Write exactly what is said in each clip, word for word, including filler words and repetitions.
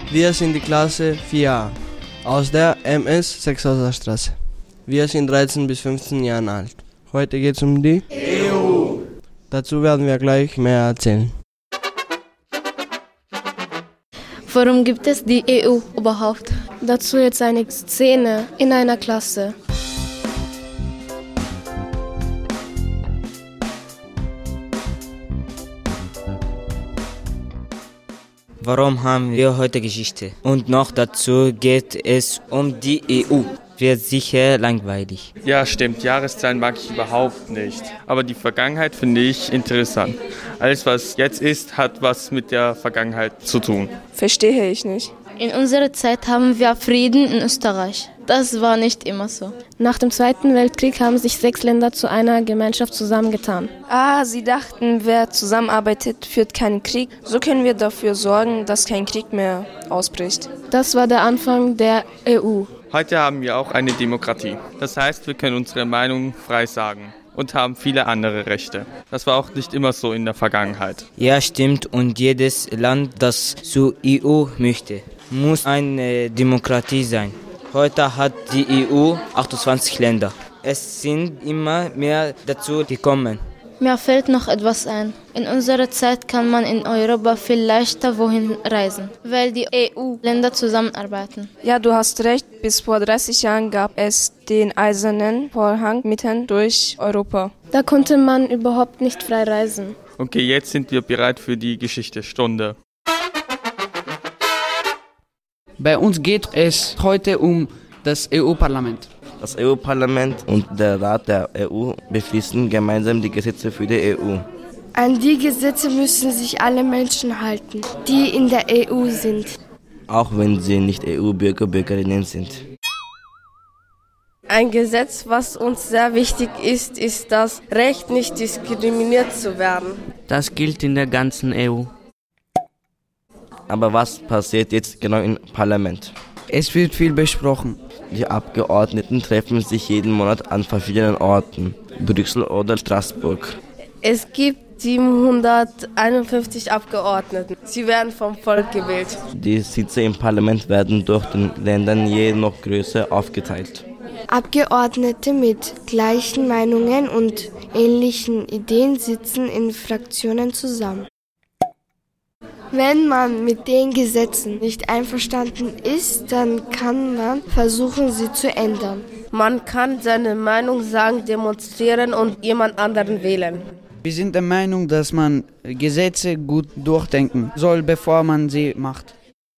Wir sind die Klasse vier a aus der M S Sechshauser Straße. Wir sind dreizehn bis fünfzehn Jahre alt. Heute geht es um die E U. Dazu werden wir gleich mehr erzählen. Warum gibt es die E U überhaupt? Dazu jetzt eine Szene in einer Klasse. Warum haben wir heute Geschichte? Und noch dazu geht es um die E U. Wird sicher langweilig. Ja, stimmt. Jahreszahlen mag ich überhaupt nicht. Aber die Vergangenheit finde ich interessant. Alles, was jetzt ist, hat was mit der Vergangenheit zu tun. Verstehe ich nicht. In unserer Zeit haben wir Frieden in Österreich. Das war nicht immer so. Nach dem Zweiten Weltkrieg haben sich sechs Länder zu einer Gemeinschaft zusammengetan. Ah, sie dachten, wer zusammenarbeitet, führt keinen Krieg. So können wir dafür sorgen, dass kein Krieg mehr ausbricht. Das war der Anfang der E U. Heute haben wir auch eine Demokratie. Das heißt, wir können unsere Meinung frei sagen und haben viele andere Rechte. Das war auch nicht immer so in der Vergangenheit. Ja, stimmt. Und jedes Land, das zur E U möchte, muss eine Demokratie sein. Heute hat die E U achtundzwanzig Länder. Es sind immer mehr dazu gekommen. Mir fällt noch etwas ein. In unserer Zeit kann man in Europa viel leichter wohin reisen, weil die E U-Länder zusammenarbeiten. Ja, du hast recht. Bis vor dreißig Jahren gab es den eisernen Vorhang mitten durch Europa. Da konnte man überhaupt nicht frei reisen. Okay, jetzt sind wir bereit für die Geschichtsstunde. Bei uns geht es heute um das E U-Parlament. Das E U-Parlament und der Rat der E U beschließen gemeinsam die Gesetze für die E U. An die Gesetze müssen sich alle Menschen halten, die in der E U sind. Auch wenn sie nicht E U-Bürger, Bürgerinnen sind. Ein Gesetz, was uns sehr wichtig ist, ist das Recht, nicht diskriminiert zu werden. Das gilt in der ganzen E U. Aber was passiert jetzt genau im Parlament? Es wird viel besprochen. Die Abgeordneten treffen sich jeden Monat an verschiedenen Orten, Brüssel oder Straßburg. Es gibt siebenhunderteinundfünfzig Abgeordnete. Sie werden vom Volk gewählt. Die Sitze im Parlament werden durch den Ländern je noch größer aufgeteilt. Abgeordnete mit gleichen Meinungen und ähnlichen Ideen sitzen in Fraktionen zusammen. Wenn man mit den Gesetzen nicht einverstanden ist, dann kann man versuchen, sie zu ändern. Man kann seine Meinung sagen, demonstrieren und jemand anderen wählen. Wir sind der Meinung, dass man Gesetze gut durchdenken soll, bevor man sie macht.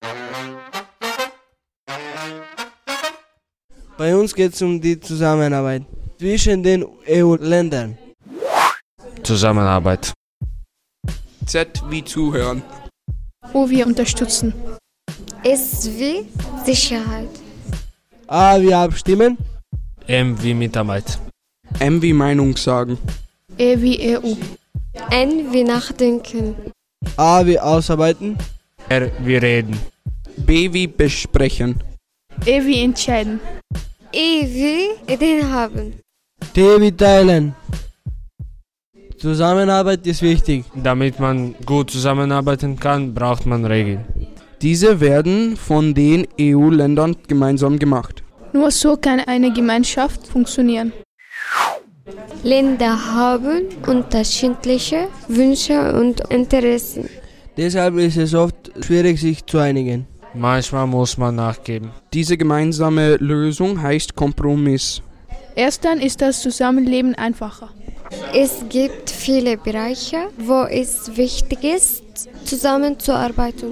Bei uns geht es um die Zusammenarbeit zwischen den E U-Ländern. Zusammenarbeit. Z wie zuhören. Wo wir unterstützen. S wie Sicherheit. A wie abstimmen. M wie Mitarbeit. M wie Meinung sagen. E wie E U. N wie nachdenken. A wie ausarbeiten. R wie reden. B wie besprechen. E wie entscheiden. E wie Ideen haben. T wie teilen. Zusammenarbeit ist wichtig. Damit man gut zusammenarbeiten kann, braucht man Regeln. Diese werden von den E U-Ländern gemeinsam gemacht. Nur so kann eine Gemeinschaft funktionieren. Länder haben unterschiedliche Wünsche und Interessen. Deshalb ist es oft schwierig, sich zu einigen. Manchmal muss man nachgeben. Diese gemeinsame Lösung heißt Kompromiss. Erst dann ist das Zusammenleben einfacher. Es gibt viele Bereiche, wo es wichtig ist, zusammenzuarbeiten.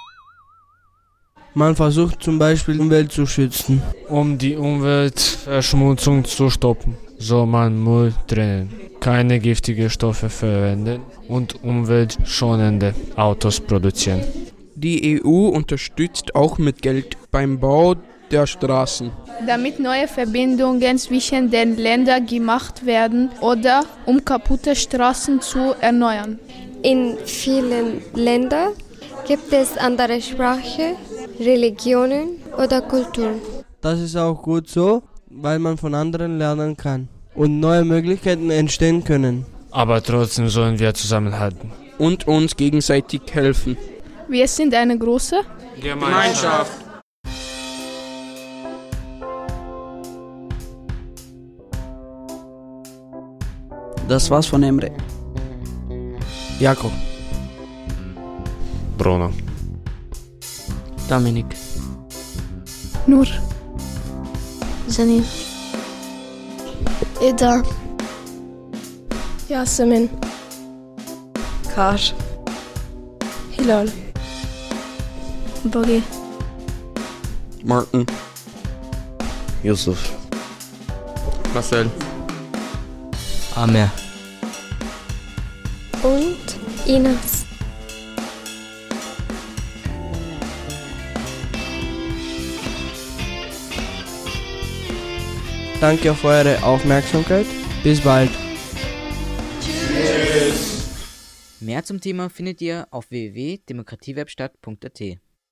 Man versucht zum Beispiel, die Umwelt zu schützen. Um die Umweltverschmutzung zu stoppen, soll man Müll trennen, keine giftigen Stoffe verwenden und umweltschonende Autos produzieren. Die E U unterstützt auch mit Geld beim Bau der Straßen. Damit neue Verbindungen zwischen den Ländern gemacht werden oder um kaputte Straßen zu erneuern. In vielen Ländern gibt es andere Sprachen, Religionen oder Kulturen. Das ist auch gut so, weil man von anderen lernen kann und neue Möglichkeiten entstehen können. Aber trotzdem sollen wir zusammenhalten. Und uns gegenseitig helfen. Wir sind eine große Gemeinschaft. Das war's von Emre. Jakob. Bruno. Dominik. Nur. Janine. Eda. Yasemin. Kar. Hilal. Bogi. Martin. Yusuf. Marcel. Amer. Und Ines. Danke für eure Aufmerksamkeit. Bis bald. Mehr zum Thema findet ihr auf w w w punkt demokratiewerkstatt punkt a t.